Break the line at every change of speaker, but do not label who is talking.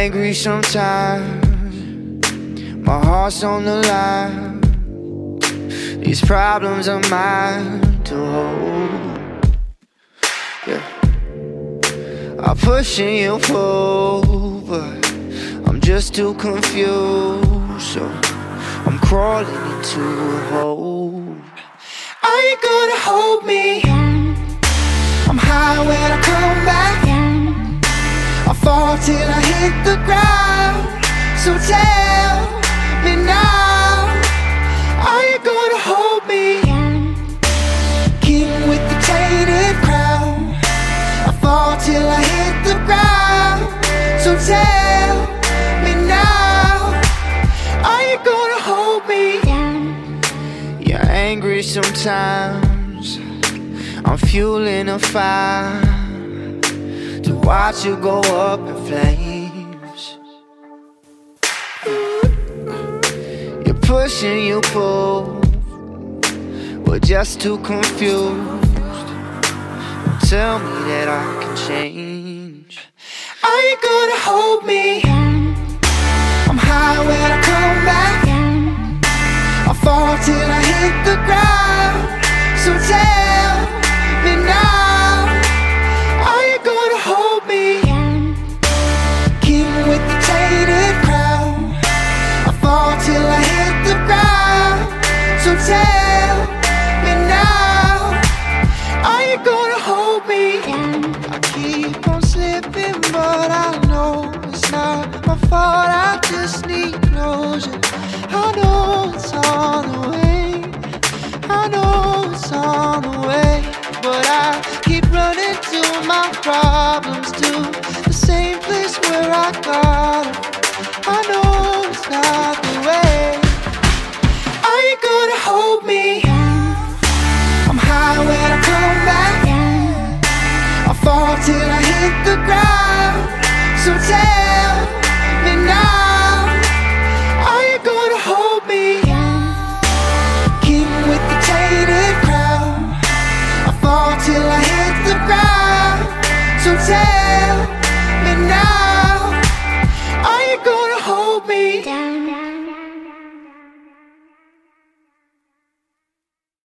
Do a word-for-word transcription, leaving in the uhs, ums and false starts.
angry sometimes, my heart's on the line. These problems are mine to hold. Yeah, I push and you pull, but I'm just too confused. So I'm crawling into a hole. Are you gonna hold me? I'm high when I come back. I fall till I hit the ground. So tell me now, are you gonna hold me? King with the tainted crown. I fall till I hit the ground. So tell me now, are you gonna hold me? You're angry sometimes, I'm fueling a fire to watch you go up in flames. You're pushing, you pull, we're just too confused. Tell me that I can change. Are you gonna hold me? I'm high when I come back. I fall till I hit the ground. So tell me now, are you gonna hold me? King with the tainted crown. I fall till I hit the ground. So tell me now, are you gonna hold me? I keep on slipping, but I know it's not my fault. I just need closure. I know it's on the way, I know it's on the way, but I keep running to my problems, to the same place where I got them. I know it's not the way. Are you gonna hold me? I'm high when I come back. I fall till I hit the ground. So tell me now, are you gonna hold me? King with the tainted crown. I fall till I hit the ground. So tell me now.